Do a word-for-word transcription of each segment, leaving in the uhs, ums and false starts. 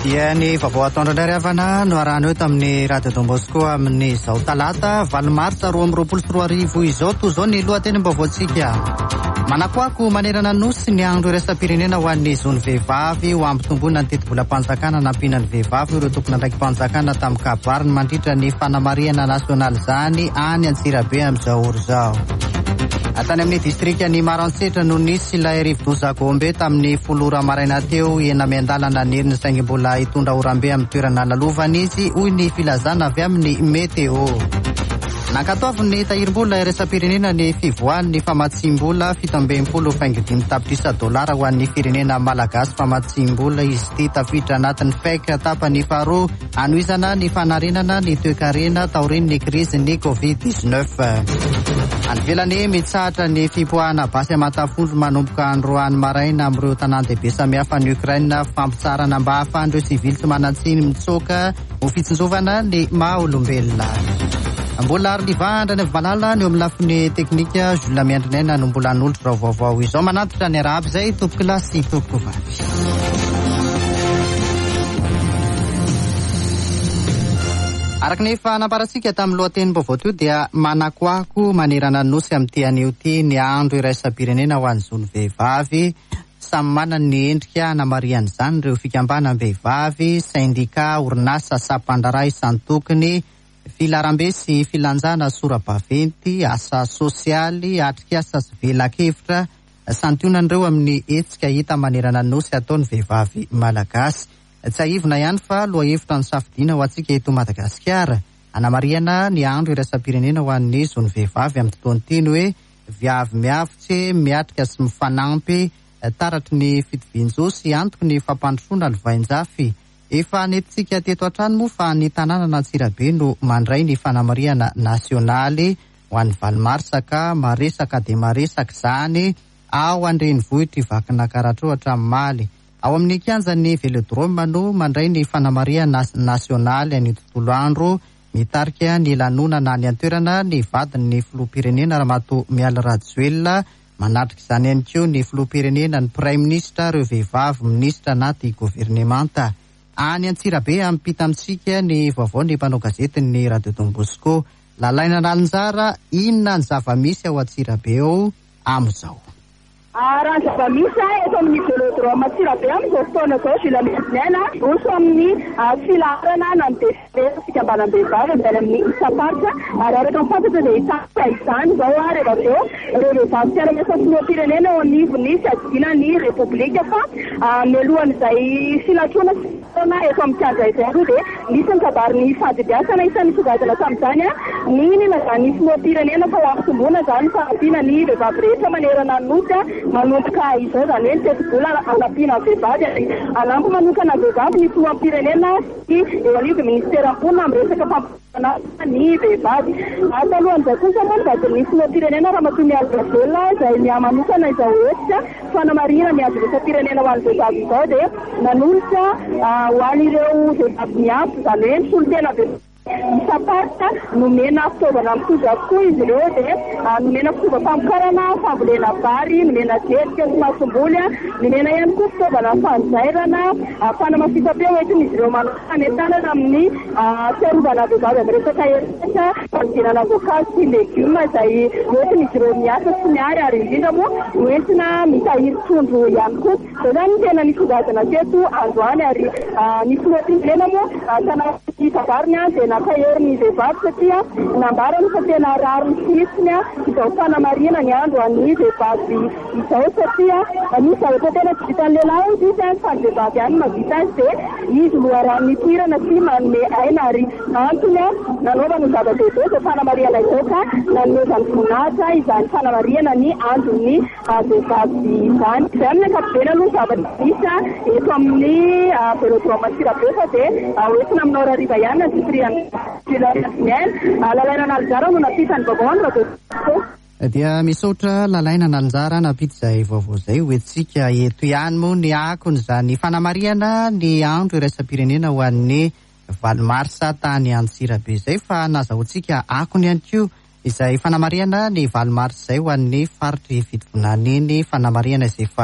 Dia ny vaovao ataondrandray avana no arahana eto amin'ny Radio Don Bosco amin'ny izao talata valo martsa roa amby roapolo sy roa arivo izao toy izao ny lohateny-baovaontsika. Manakoako manerana nosy ny andro iraisam-pirenena ho an'ny zony vehivavy ho ampitomboana ny teti-bola-panjakana nampiana ny vehivavy ireo tokona andraiki-panjakana tamin'ny kabary ny mandritra ny fanamariana nasionaly izany any Antsirabe amin'izao oro izao. Atany amin'ny distrika ny Maroantsetra no nisy ilay rivo-doza Gombe tamin'ny folora maraina teo ena miandalana niriny saingy mbola hitondra orambe amin'ny toerana lalovana izy hoy ny filazana avy amin'ny meteo. Nankatoavy ny tahirim-bola iraisam-pirenena ny fivoahan'ny ny famatsim-bola fito ambin'ny-polo faingo dimy tapitrisa dolara ho an'ny firenena malagasy famatsim-bola izy ity tafiditra anatin'ny fek tapany faharoa anohizana ny fanarenana ny toe-karena taorian'ny krizin'ny covid dix-neuf. Anvelany mitsahatra ny fipoahana basy amatafondro manomboka androany maraina amin'ireo tanan-dehibe samihafa ny Ukraine fampitsarana mba ahafahan'ireo sivily tsy manan-tsiny mitsoka ho fitsinjovana ny maha-olombelona. Mbola ary nivandra ny valala ny eo amin'ny lafiny teknika Jules Miandrinaina no mbola n'olotro rao vaovao izao manatitra ny araby izay tompoko lasy tompoko vavy. Araka ny efa namparatsika tamin'ny lohateny-baovao teo dia manakoako manerana nosy amin'ity anio ity ny andro iraisam-pirenena ho an'ny zony vehivavy samy manana ny endrika hanamarian'izany ireo fikambanam-behivavy, sindika, orinasa sampandraray isantokony, filarambe sy filanjana sora-baventy, asa sosialy, atrik'asa sy velakevitra santionan'ireo amin'ny hetsika hita manerana nosy ataon'ny vehivavy malagasy. Tsy ahivona ihany fa loha hevitra ny safidiana ho antsika eto Madagasikara hanamariana ny andro iraisam-pirenena ho an'ny zony vehivavy amin'ny tontolo ity ny hoe viavy miavitsy miatrika sy mifanampy taratry ny fitovian-jo sy antoky ny fampandrosoana ny vain-jafy. Efa nentintsika teto an-trano moa fa ny tanàna Antsirabe no mandray ny fanamariana nasionaly ho an'ny valo martsa ka maresaka dia maresaka izany ao an-drenivohitra ivakina Karatroatra Maly. Ao amin'ny kianjan'ny Velodrome no mandray ny fanamariana nasionaly any tontolo andro mitarika ny lanonana ny antoerana ny vadin'ny filoham-pirenena Ramatoa Miala Rajoelina manatrika izany ihany koa ny filoham-pirenena ny Prime Ministra ireo vehivavy minisitra anaty governemanta. Any Antsirabe ampita amintsika ny vaovao ny mpanao gazety ny Radio Don Bosco lalaina nalinjara inona ny zava-misy ao Antsirabe ao amin'izao. Raha zava-misy eto amin'ny Velodrome Antsirabe amin'izao fotoana izao Jules Miandrinaina oso amin'ny filarana na ny desibera fikambanam-behivavy ambany amin'ny isa-paritra ary araka ny fantatra dia hitaka izany izao a rehefa avy eo ireo vehivavy fiara-miasa filoham-pirenena ao anivony sy adina ny repoblika fa mialohan'izay filatroana fotoana eto amin'ny kianja izay aloha dia nisy ny kabary ny fahadibiasana isan'ny sogadana tamin'izany a ny nilazany filoham-pirenena fa ho ampitomboana izany fanampiana ny vehivavy rehetra manerana nosy manomboka izao izany hoe teti-bola anampiana vehivavy ary anampy manokana vehivavy ny filoham-pirenena sy eo anivy ministeram-ponina amin'ny resaka fampitana ny vehivavy. Talohan'izay kosa moa vadin'ny filoham-pirenena Ramatoa Miala Rajoelina izay mihamanokana izao hetsika fanamariana ny andro iraisam-pirenena ho an'ny vehivavy izao dia nanolotra ho an'ireo vehivavy miampy izany hoe ny solotena vehivavy isa-paritra nomena fitaovana mitovy avokoa izy ireo dia nomena fitaovam-pamokarana fambolena vary, nomena zezika sy masomboly, nomena ihany koa fitaovana fanjairana fanamafisam-peo entin'izy ireo manokana entanana amin'ny fiarovana vehivavy amin'ny resaka herinaratra fanodinana voankazo sy legioma izay entin'izy ireo miasa sy miary ary indrindra moa entina mitahiry trondro ihany koa. Izao izany tena nisongadina teto androany ary ny filoham-pirenena moa tanàna kabariny dia nakahery ny vehivavy satria nambarany fa tena raro ny fitsiny izao fanamariana ny andro an'ny vehivavy izao satria misy zavatra tena tsy vitan'ny lehilahy izy izy fa ny vehivavy ihany mahavita azy dia izy loharan'ny tirana sy manome aina ary antony nanaovana ny zava-dehibe izao fanamariana izao ka nanomezany voninahitra izany fanamariana ny andron'ny vehivavy izany. Izay amin'ny ankapobeny aloha zavatra misy eto amin'ny Velodrome Antsirabe fa dia hoentina amin'ny orariva ihany na sitriany lalaina nalinjara no napitany vaovao ny vaovao. Dia misaotra lalaina nalinjara napita izay vaovao izay hoentsika eto ihany moa ny akony izany fanamariana ny andro iraisam-pirenena ho an'ny valo martsa tany Antsirabe izay fa nazahoantsika akony ihany koa izay fanamariana ny valo martsa izay ho an'ny faritry fitovonana iny fanamariana izay efa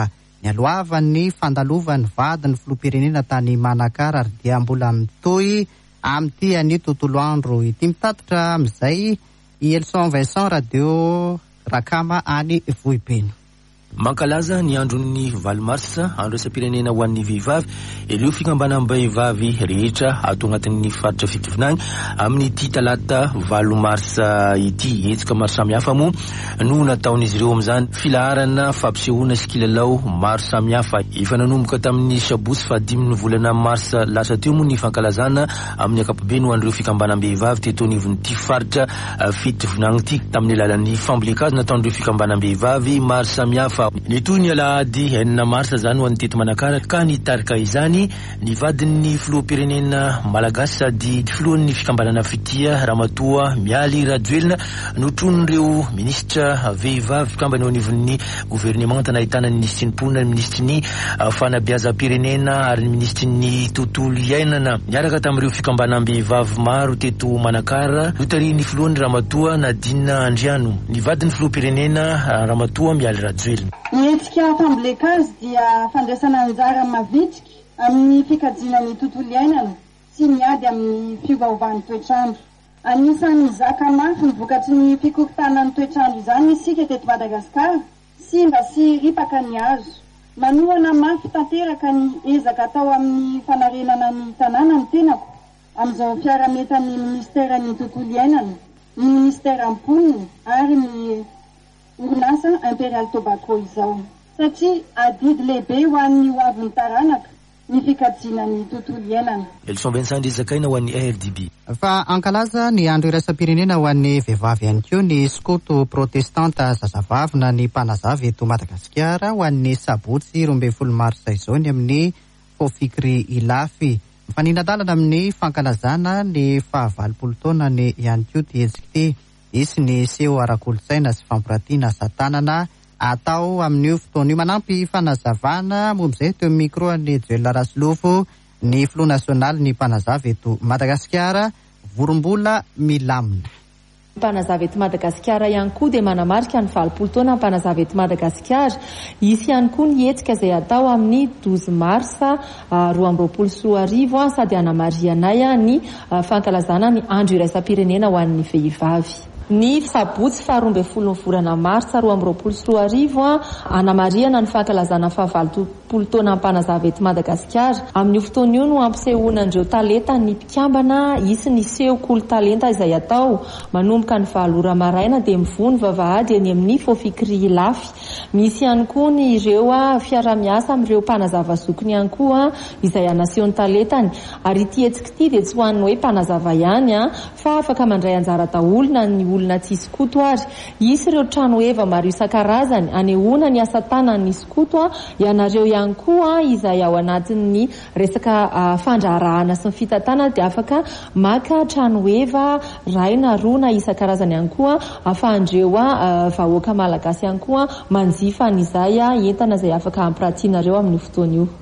nialoavan'ny fandalovan'ny vadiny filoham-pirenena tany Manakara ary dia mbola mitohy amin'ity any tontolo andro ity. Mitatitra amin'izay Elson Vincent Radio Rakama any Vohipeno. Mankalaza ny andron'ny valo marsa andro isam-pirenena ho an'ny vehivavy, eleo fikambanam-behivavy rehetra ato agnatin'ny faritra fitovinany amin'ity talata valo marsa ity. Hetsika maro samihafa moa no nataon'izy ireo amin'izany filaharana fampisehoana sy kilalao maro samihafa. Efa nanomboka tamin'ny sabosy fahadimy ny volana marsa lasa teo moa ny fankalazana amin'ny ankapobeny ho an'ireo fikambanam-behivavy teto anivon'ity faritra fitovinany ity tamin'ny alalan'ny fambolekazo nataon'ireo fikambanam-behivavy maro samihafa. Ny toy ny alahady enina marsa zany ho an'ny teto Manakara ka nitarika izany ny vadin'ny filoham-pirenena malagasy sady filohan'ny fikambanana fitia Ramatoa Mialy Rajoelina notron'ireo ministra vehivavy fikambana eo anivon'ny gouvernement nahitana ny ministry ny ponina, ny ministry ny fanabeazam-pirenena ary ny ministry ny tontolo iainana. Niaraka tamin'ireo fikambanam-behivavy maro teto Manakara notarian'ny filohan'ny Ramatoa Nadina Andriano ny vadin'ny filoham-pirenena Ramatoa Mialy Rajoelina. Ny hetsika fambolekazo dia fandraisana anjara mavitrika amin'ny fikajiana ny tontolo iainana sy miady amin'ny fiovaovan'ny toetrandro. Anisan'ny zaka mafy ny vokatry ny fikorontanan'ny toetrandro izany isika teto Madagasikara, simba sy ripaka ny hazo. Manohana mafy tanteraka ny ezaka atao amin'ny fanarenana ny tanàna ny tenako amin'izao fiarametan'ny ministera ny tontolo iainana, ny ministera amponiny ary ny orinasa Imperial Tobacco izao, satria adidy lehibe ho an'ny hoavin'ny taranaka ny fikajiana ny tontolo iainana. Elson Vincent Zakaina ho an'ny R D B. Fa ankalaza ny andro iraisam-pirenena ho an'ny vehivavy ihany koa ny skoto protestanta zazavavina ny mpanazavy eto Madagasikara ho an'ny sabotsy roa ambin'ny folo marsa izao ny amin'ny Fofikry Ilafy. Mifaninadalana amin'ny fankalazana ny fahavalopolo taona ny ihany koa ty hetsika ity. Isy ny seho ara-kolontsaina sy fampiratiana asa tanana atao amin'io fotoana io. Manampy fanazavana momb'izay teo amin'ny micro ny Joël Raslofo ny Front National ny mpanazavy eto Madagasikara vorombola milamina. Mpanazavy eto Madagasikara ihany koa dia manamarika ny valopolo taona mpanazavy eto Madagasikara. Isy ihany koa ny hetsika izay atao amin'ny douze marsa roa amby roapolo sy roa arivo sady hanamarianay ny fankalazana ny andro iraisam-pirenena ho an'ny vehivavy. Ny sabotsy faharoa ambin'ny folo ny volana marsa roa amby roapolo sy roa arivo hanamariana ny fankalazana fahavalopolo taona mpanazavy eto Madagasikara. Amin'io fotoana io no ampisehoanandreo talenta ny mpikambana, isy ny seho-kolo talenta izay atao manomboka ny valora maraina dia mivony vavahady eny amin'ny Fofikry Ilafy. Misy ihany koa ny ireo fiara-miasa amin'ireo mpanazava zokiny ihany koa izay anasehony talentany. Ary ity hetsika ity dia tsy ho an'ny hoe mpanazava ihany fa afaka mandray anjara daholo na ny olona tsy skoto ary. Isy ireo trano eva maro isan-karazany anehoana ny asa tanan'ny skoto, ianareo ihany koa izay ao anatin'ny resaka fandraharahana sy ny fitatana dia afaka maka trano eva ray na roa na isan-karazany ihany koa afahandreo vahoaka malagasy ihany koa manjifa an'izay entana izay afaka hampiratianareo amin'ny fotoana io.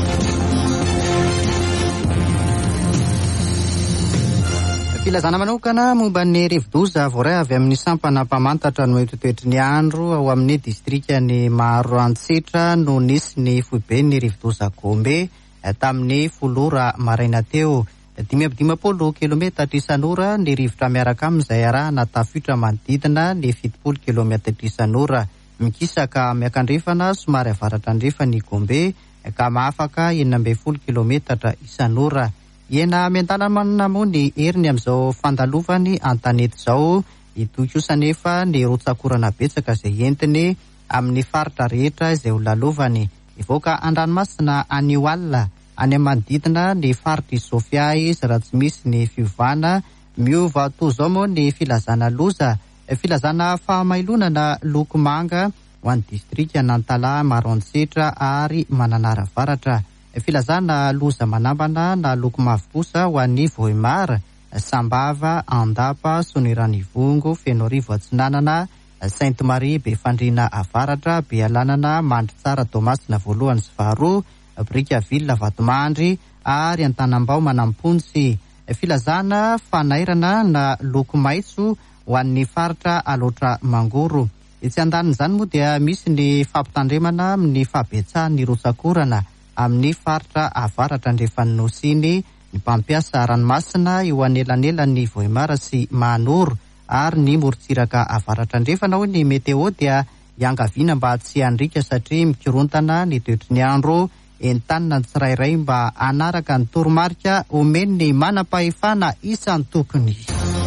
Filazana manokana momba ny rivo-doza voaray avy amin'ny sampana mpamantatra no etotoetry ny andro ao amin'ny distrikany Maroantsetra no nisy ny foibe ny rivo-doza Gombe tamin'ny folora maraina teo. Dimy amby dimapolo kilometatra isan'ora ny rivotra miaraka amin'izay arahana tafiotra manodidina ny fitopolo kilometatra isan'ora. Mikisaka miakandrefana somary avaratra andrefa ny Gombe ka mahafaka enina ambin'ny folo kilometatra isan'ora. Iena miandalana moa ny heriny amin'izao fandalovany an-tanety izao itoy kosa nefa ny rotsakorana betsaka izay entiny amin'ny faritra rehetra izay ho lalovany. Ivoaka an-dranomasina any Oalina any manodidina ny faritra Sofia izy raha tsy misy ny fiovana. Miova toy izao moa ny filazana loza, filazana fahamailonana loko manga ho an'ny distrika Nantala, Maroantsetra ary Mananaravaratra. Filazana loza manambana na loko mavo kosa ho an'ny Vohimar, Sambava, Andapa, Sonoranivongo, Fenorivo Atsinanana, Sainte Marie, Befandrina Avaratra, Bealanana, Mandritsara, Tomasina voalohany sy faharoa, Brikavilla, Vatomandry ary Antanambao Manampontsy. Filazana fanairana na loko maitso ho an'ny faritra Alotra Mangoro. etsy andaniny moa dia misy ny fampitandremana amin'ny fahabetsahan'ny rotsakorana amin'ny faritra avaratra andrefanosy iny, ny mpampiasa ranomasina eo anelanelan'ny Vohimara sy Mahanoro ary ny morontsiraka avaratra andrefana. Ho ny meteo dia iangaviana mba tsy handrika satria mikorontana ny toetry ny andro, entanina ny tsirairay mba anaraka ny toromarika omeny ny manam-pahefana isan'ny tokony.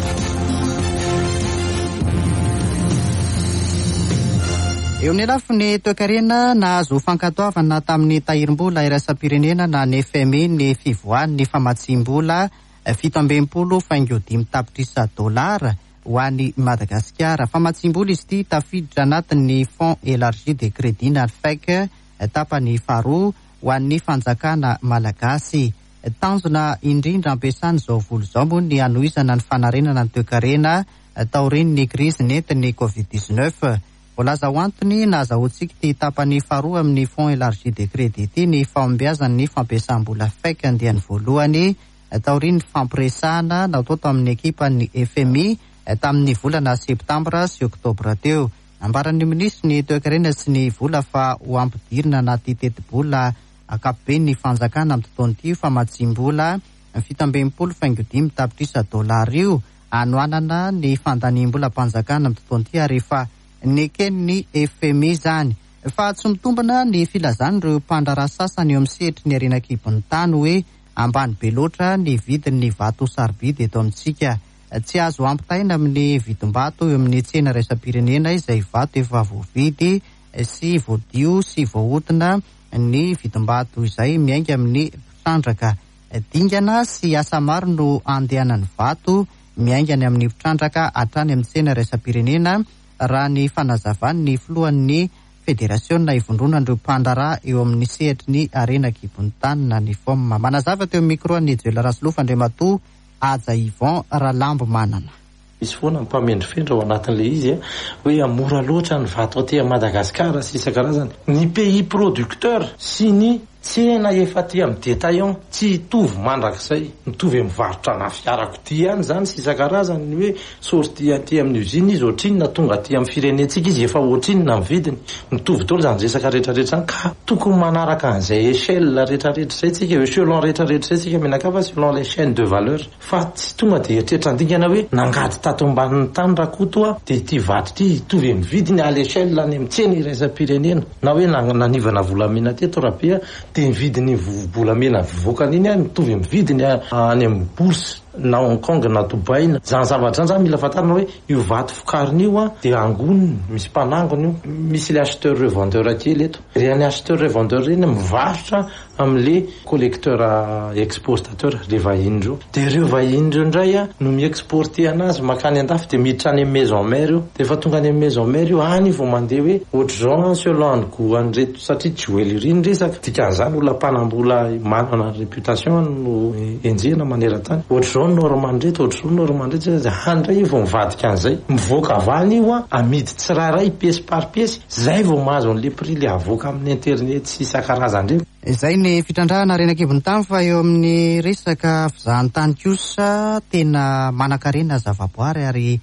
Eo amin'ny lafiny toe-karena nahazo fankatoavana tamin'ny tahirim-bola iraisam-pirenena na ny F M I ny fivoahan'ny famatsiam-bola fito ambin'ny faingo dimy tapitrisa dolara ho an'ny Madagasikara. Famatsiam-bola izy ity tafiditra anatin'ny Fonds élargi de crédit na F E C tapany faharoa ho an'ny fanjakana malagasy. Tanjona indrindra ampiasany izao vola izao moa ny hanohizana ny fanarenana ny toe-karena taorian'ny krizy nentin'ny covid dix-neuf. Voalaza ho antony nahazahoantsika ty tapany faharoa amin'ny Fonds élargi de crédit ity ny fahombiazan'ny fampiasam-bola F E C andiany voalohany taorian'ny fampiresahana natao tamin'ny ekipan'ny F M I tamin'ny volana septambra sy oktobra teo. Ambaran'ny minisitry ny toe-karena sy ny vola fa ho ampidirina anaty teti-bola akapobe ny fanjakana amin'ny tontolo famatsiam-bola fito ambin'ny faingo dimy tapitrisa dolara io anoanana ny fandaniam-bola mpanjakana amin'ny tontolo rehefa neken'ny F M I zany. Fa tsy mitombana ny filazany ireo mpandrara sasany eo amin'ny sehatry ny arenakibon'ny tany hoe ambany be loatra ny vidin'ny vato sarobidy eto amintsika. Tsy azo ampitaina amin'ny vidim-bato eo amin'ny tsena iraisam-pirenena izay vato efa voavidy sy voadio sy voahodina ny vidim-bato izay miainga amin'ny mpitrandraka. Dingana sy asa maro no andehanan'ny vato miaingany amin'ny mpitrandraka hatrany amin'ny tsena iraisam-pirenena raha ny fanazavan'ny filohan'ny federasiona ivondrona ireo mpandrara eo amin'ny sehatry ny arenakibon'ny tany na ny F O M. Manazava teo amin'ny micro ny Joela Rasolofa Andriamatoa Aja Yvon Ralambo Manana. Misy foana mpamendrifendra ao anatin'le izy hoe amora loatra ny vato aty Madagasikara sy isan-karazany. Ny pays producteur sy ny tsena efa aty amin'ny détaillant tsy hitovy mandrakizay, mitovy amin'ny varotra na fiarakodia ihany zany sy isan-karazany ny hoe sorti aty amin'ny usine izy ohatrinona tonga aty amin'ny firenentsika izy efa ohatrinona amin'ny vidiny. Mitovy daholo zany resaka rehetrarehetra zany ka tokony manaraka an'izay échelle rehetrarehetra zay tsika, échelon rehetrarehetra zay tsika menakava selon les chaînes de valeur. Fa tsy tonga de eritreretra andingana hoe nangady tato ambanin'ny tany raha koa toa de ity vatry ity hitovy amin'ny vidiny à l'échelle any amin'ny tsena iraisam-pirenena na hoe nanivana volamena teto rabe de ny vidiny volamena voakany iny mitovy amin'ny vidiny any amin'ny bourse na Hong Kong na Dubai. Zany zavatra zany mila fantarina hoe io vato fokariny io a de angoniny misy mpanangony io, misy le acheteur revendeur kely eto. Reny acheteur revendeur reny mivarotra amin'le collecteur exportateur le vahiny reo. De reo vahiny reo ndray a no mi-exporter anazy makany andafy de miditra any amin'ny maison mère io. De fa tonga any amin'ny maison mère io any vao mandeha hoe ohatran'izao selon ny goût reto satria joaillerie ny resaka. Dikan'izany olona mpanambola manana réputation no enjehana maneran-tany. Ohatran'izao normal reto, ohatran'izao normal reto zay handray vao mivadika an'izay. Mivoaka avany io a amidy tsirairay pièce par pièce, zay vao mahazo an'le prix le avoaka amin'ny internet sy isan-karazany reo. Izay ny fitrandrahana arenakibon'ny tany fa eo amin'ny resaka fizahantany kosa tena manan-karena zavaboary ary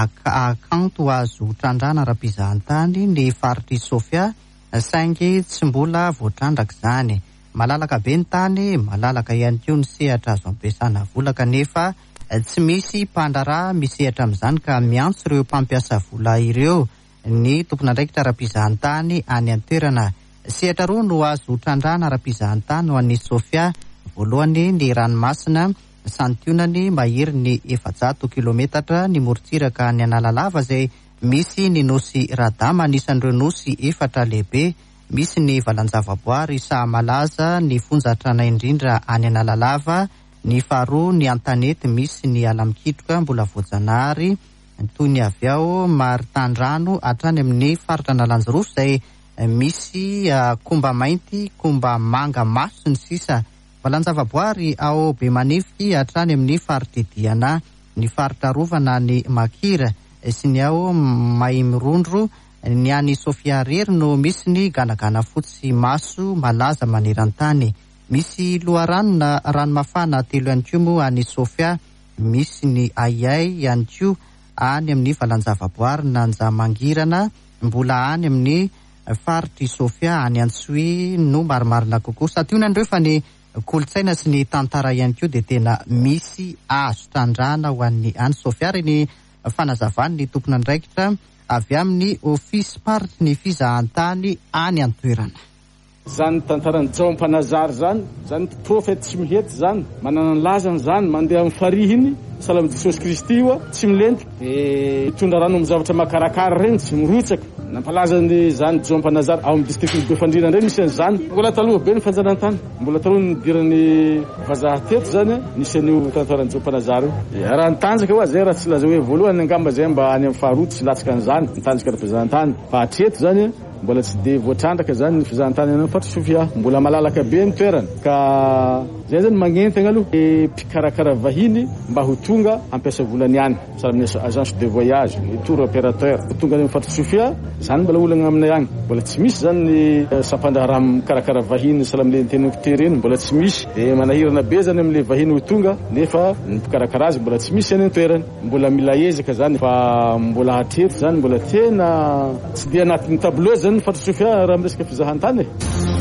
akanto azo trandrahana ara-pizahantany ny faritry Sofia saingy tsy mbola voatrandraka izany. Malalaka be ny tany, malalaka ihany koa ny sehatra azo ampiasana vola kanefa tsy misy mpandrara misehatra amin'izany ka miantso ireo mpampiasa vola ireo. Ny tompon'andraikitra ara-pizahantany any an-toerana sehatra roa no azo trandrahana ara-pizahantany ho an'ny Sofia. Voalohany ny ranomasina santionany mahery ny efajato kilometatra ny morontsiraka ny Analalava izay misy ny nosy Radama anisan'ireo nosy efatra lehibe. Misy ny valanjavaboary Sahamalaza, ny fonjatrana indrindra any Analalava, ny faharoa ny Antanety, misy ny Alamkitroka mbola voajanahary toy ny avy ao Maritandrano hatrany amin'ny faritra Nalanjorofo izay misy uh, komba mainty, komba manga maso ny sisa. Valanjavaboary ao Bemanify hatrany amin'ny faritra Diana, ny faritra Rovana ny Makira sy ny ao Maimrondro. Ny any Sofia rery no misy ny ganagana fotsy maso malaza maneran-tany. Misy loharano na ranomafana telo ihany koa moa any Sofia. Misy ny Ayay ihany koa any amin'ny valanjavaboary Nanjamangirana, mbola any amin'ny faritry Sofia any Antsoy no marimarina kokoa. Sationandreo fa ny kolotsaina sy ny tantara ihany koa dia tena misy azo tandrana ho an'ny any Sofia. Ary ny fanazavany ny tompona andraikitra avy amin'ny ofisy party ny fizahantany any an-toerana. Zany tantarany Jao Mpanazary zany, zany profety tsy mihety zany, manana ny lazany zany, mandeha amin'ny farihiny, salama Jesosy Kristy io, tsy milentika, dia mitondra rano amin'ny zavatra makarakara regny, tsy mirotsaka. Nampalaza ny zany Jao Mpanazary ao amin'ny district Befandriana regny nisy an'izany. Mbola taloha be ny fanjanahantany, mbola taloha nidirany vazaha teto zany, nisy an'io tantarany Jao Mpanazary io. Raha nitanjaka hoa zay, raha tsy laza hoe voalohany angamba zay mba any amin'ny faharoa tsy latsaka an'izany, nitanjaka ny fizahantany. Fa hatreto zany mbola tsy de voatrandraka zany ny fizahantany any Faritry Sofia, mbola malalaka be ny toerana. Ka zay zany magnentana aloha e mpikarakara vahiny mba ho tonga ampiasa volany any, salamina agence de voyage, ny tour opérateur ho tonga any Faritry Sofia, zany mbola olana aminay agny. Mbola tsy misy zany ny sampandaharaha mikarakara vahiny salamile teniko tereny, mbola tsy misy. E manahirana be zany amile vahiny ho tonga, nefa ny mpikarakara azy mbola tsy misy any toerany. Mbola mila ezaka zany, fa mbola hatreto zany mbola tena tsy de anatin'ny tableau zany Faritry Sofia raha miresaka fizahantany e.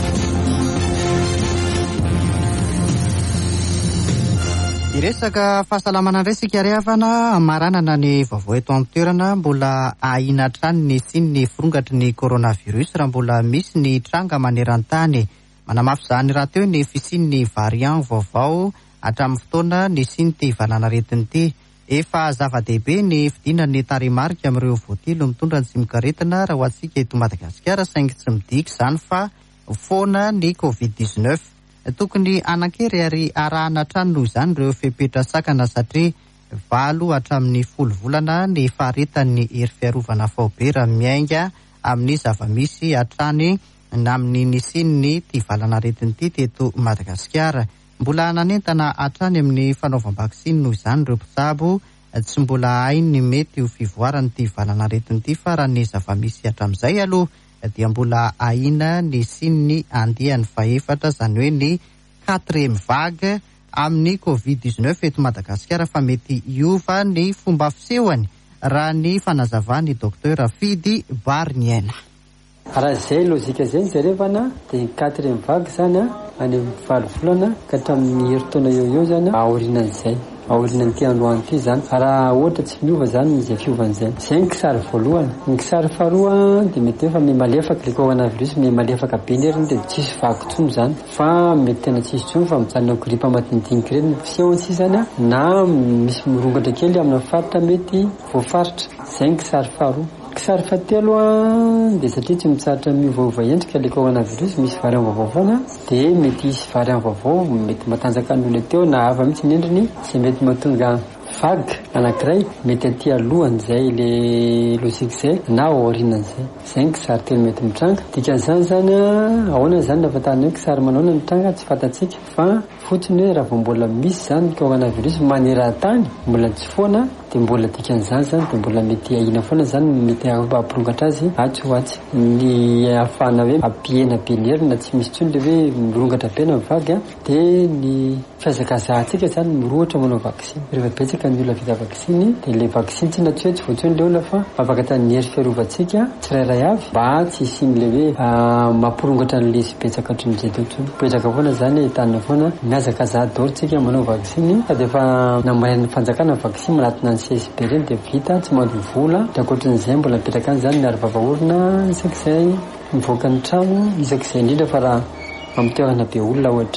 Iresaka fahasalamana indray sika riavana, maranana ny vaovao eto amin'ny toerana, mbola ahina trany ny siny ny firongatry ny coronavirus raha mbola misy ny tranga maneran-tany. Manamafy zany raha teo ny fisian'ny variant vaovao hatramin'ny fotoana ny siny ty hivalana aretin'ny ty. Efa zava-dehibe ny fidinan'ny tarimarika amin'ireo voatilo mitondra ny simikaretina raha ho antsika eto Madagasikara, saingy tsy midiky izany fa foana ny covid dix-neuf. Tokony anakery ary arahana trano noho izany ireo fepetra sakana satria valo hatramin'ny folo volana ny faharetan'ny hery fiarovana faobe raha miainga amin'ny zavamisy hatrany na amin'ny nisin'ny ty valana aretin'ny ty teto Madagasikara. Mbola nanentana hatrany amin'ny fanaovam-baksiny noho izany ireo mpitsabo, tsy mbola hay ny mety ho fivoarany ty valana aretin'ny ty fa raha ny zavamisy hatramin'izay aloha dia mbola ahina ny sin'ny andiany faefatra, zany hoe ny quatrième vague amin'ny covid dix-neuf eto Madagasikara, fa mety hiova ny fomba fisehoany raha ny fanazavany docteur Fidy Barniena. Raha zay lozika zay jerevana dia quatrième vague zany any amin'ny valo volana ka hatramin'ny herintaona eo eo zany aorinan'izay aorinan'ny ty androany ty zany, raha ohatra tsy miova zany izay fiovan'izay. Zay ny kisary voalohany. Ny kisary faharoa dia mety hoe fa miha malefaka le coronavirus, miha malefaka be neriny dia tsisy vaky tsony zany, fa mety tena tsisy tsony fa mijanona gripa madinidinika ireny fisehony si zany na misy mirongatra kely amina faritra mety voafaritra. Zay ny kisary faharoa. Kisary fahatelo a dia satria tsy mitsaratra miovaova endrika le coronavirus, misy variant vaovao foana dia mety hisy variant vaovao mety matanjaka ny olona teo na hafa mihitsy ny endriny, sy mety mahatonga vague anankiray mety aty alohany zay le lozika zay na aorinan'izay. Zay ny kisary telo mety mitranga. Dikan'izany zany ahoana zany nafatana hoe kisary manaona mitranga tsy fantatsika, fa fotsiny hoe raha vao mbola misy zany coronavirus maneran-tany mbola tsy foana dia mbola dikan'izany zany dia mbola mety ahina foana zany, mety hampirongatra azy atsy ho atsy. Ny ahafahana hoe ampihena be ny herina tsy misy tsony le hoe mirongatra be na mivagy a, dia ny fihazakazahantsika zany mirohatra manao vaksiny. Rehefa betsaka ny olona vita vaksiny dia le vaksiny tsy na tsy hoe tsy voatsony le olona fa afaka tany hery fiarovantsika tsirairay avy mba tsy hisin'le hoe mampirongatra n'le sy betsaka hatrin'izay teo tsony. Betsaka foana zany hitanina foana mihazakazaha daholo tsika manao vaksiny, fa dia efa namarain'ny fanjakana vaksiny manatina ny C S P reny dia vita tsy mandoha vola. Dia ankoatran'izay mbola mipetraka any zany miaro vava-orona isak'izay mivoaka ny trano isak'izay indrindra fa raha amin'ny toerana be olona ohatra.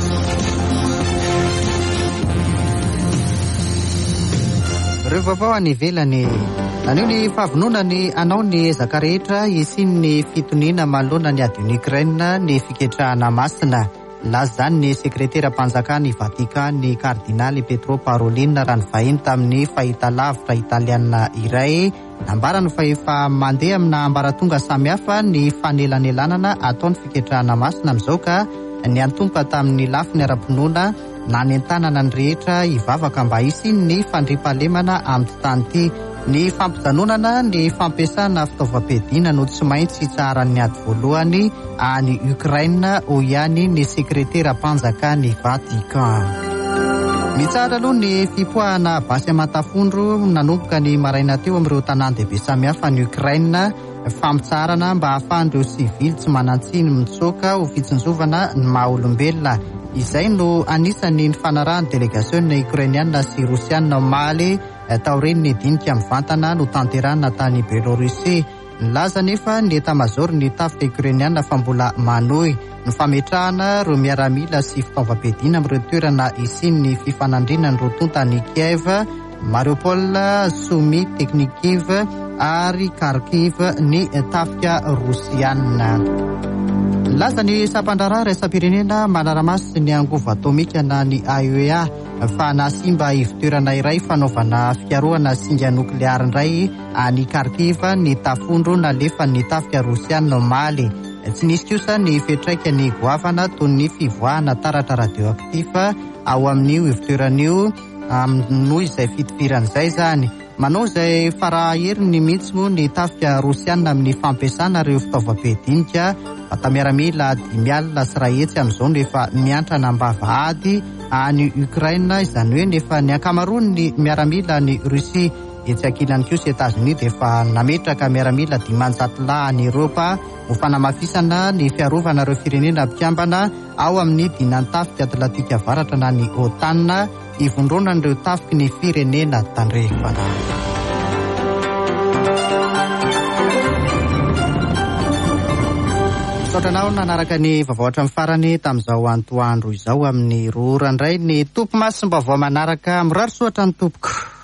Ireo vaovao any ivelany. Anio ny fahavononany anao ny ezaka rehetra isin'ny fitoniana manoloana ny ady Ukraine ny fiketrahana masina. Laza zany ny sekretera-panjakany Vatikany kardinaly Petro Parolin raha ny vahiny tamin'ny fahitalavitra italiana iray, nambarany fa efa mandeha amina ambaratonga samihafa ny fanelanelanana ataony fiketrahana masina amin'izao ka ny antomboka tamin'ny lafiny ara-pinoana nanentanana ny rehetra hivavaka mba hisiny ny fandriampahalemana amin'ny tany ity. Ny fampijanonana ny fampiasana fitaovam-piadiana no tsy maintsy tsaran'ny ady voalohany any Ukraine ho ihany ny sekretera-panjakany Vatican. Mitsara aloha ny fipoahana basy amatafondro nanomboka ny maraina teo amin'ireo tanàn-dehibe samihafa ny Ukraine fampitsarana mba hahafahan'ireo sivily tsy manantsiny mitsoaka ho fitsinjovana ny maha-olombelona. Izay no anisany ny fanarahan'ny delegasion ukrainiana sy rosiana omaly taoreny nidinika mivantana no tanterana tany Belorusia. Nilaza nefa ny etamazoro ny tafika ukrainiana fa mbola manohy ny fametrahana ireo miaramila sy fitaovam-piadiana amin'ireo toerana isian'ny fifanandrina ny rotontany Kiev, Mariupol, Sumy, Technikiv ary Kharkiv ny tafika rosiana. Laza ny sampandrara raisam-pirenena manaramaso ny angovo atomika na ny A E A fa nasimba ivitoerana iray fanaovana fiaroana singa nokleary indray any Kharkiv ny tafondro nalefa ny tafika rosiana omaly. Tsy nisy kosa ny fetraika ny goavana toy ny fivoahana taratra radioaktifa ao amin'io ivitoeran'io noho izay fitiviran'izay zany. Manao izay faraherin'ny mihitsy moa ny tafika rosiana amin'ny fampiasana ireo fitaovam-piadinika atamiaramila dimy alina sy iray hetsy amin'izao nefa miantrana ambavahady any Ukraina, izany hoe nefa ny ankamaroany miaramila ny Rusia. Etsy ankilany kosa Etats-Unis dia efa nametraka miaramila dimanjato lahy any Eropa ho fanamafisana ny fiarovana ireo firenena mpikambana ao amin'ny dinany tafika Atlantika avaratra na ny OTAN ivondrona ireo tafiky ny firenena tandrefana. Sotranao nanaraka ny vaovao farany tamin'izao antoandro izao amin'ny roa ora indray ny tompo maso mba vao manaraka mirary soatra ny tompoko.